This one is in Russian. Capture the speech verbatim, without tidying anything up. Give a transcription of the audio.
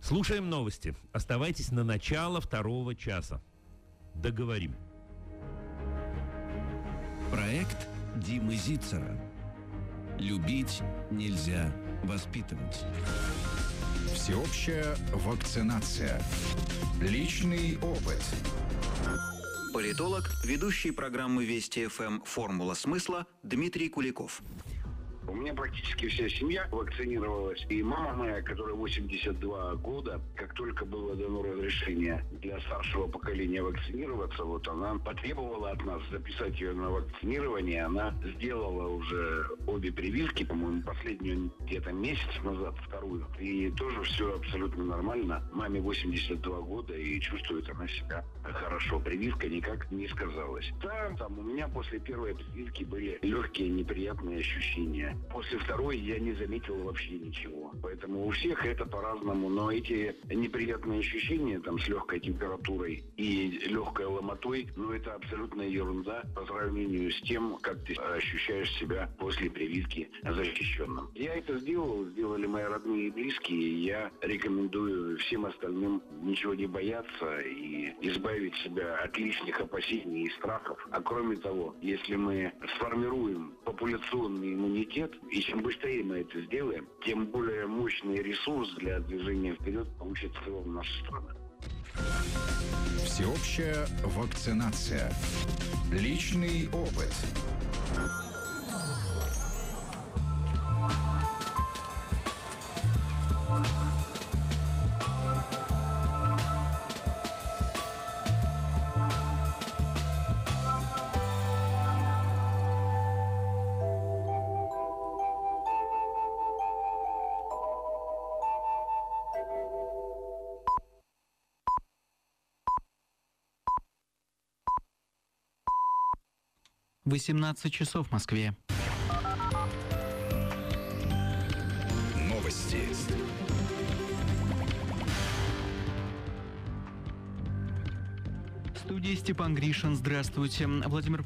Слушаем новости. Оставайтесь на начало второго часа. Договорим. Проект Димы Зицера. Любить нельзя воспитывать. Всеобщая вакцинация. Личный опыт. Политолог, ведущий программы Вести ФМ «Формула смысла» Дмитрий Куликов. У меня практически вся семья вакцинировалась. И мама моя, которая восемьдесят два года, как только было дано разрешение для старшего поколения вакцинироваться, вот она потребовала от нас записать ее на вакцинирование. Она сделала уже обе прививки, по-моему, последнюю где-то месяц назад, вторую. И тоже все абсолютно нормально. Маме восемьдесят два года, и чувствует она себя хорошо. Прививка никак не сказалась. Да, там у меня после первой прививки были легкие неприятные ощущения. После второй я не заметил вообще ничего. Поэтому у всех это по-разному. Но эти неприятные ощущения там с легкой температурой и легкой ломотой, ну это абсолютная ерунда по сравнению с тем, как ты ощущаешь себя после прививки защищенным. Я это сделал, сделали мои родные и близкие. И я рекомендую всем остальным ничего не бояться и избавить себя от лишних опасений и страхов. А кроме того, если мы сформируем популяционный иммунитет, и чем быстрее мы это сделаем, тем более мощный ресурс для движения вперед получит в целом наша страна. Всеобщая вакцинация. Личный опыт. восемнадцать часов в Москве. Новости. В студии Степан Гришин. Здравствуйте. Владимир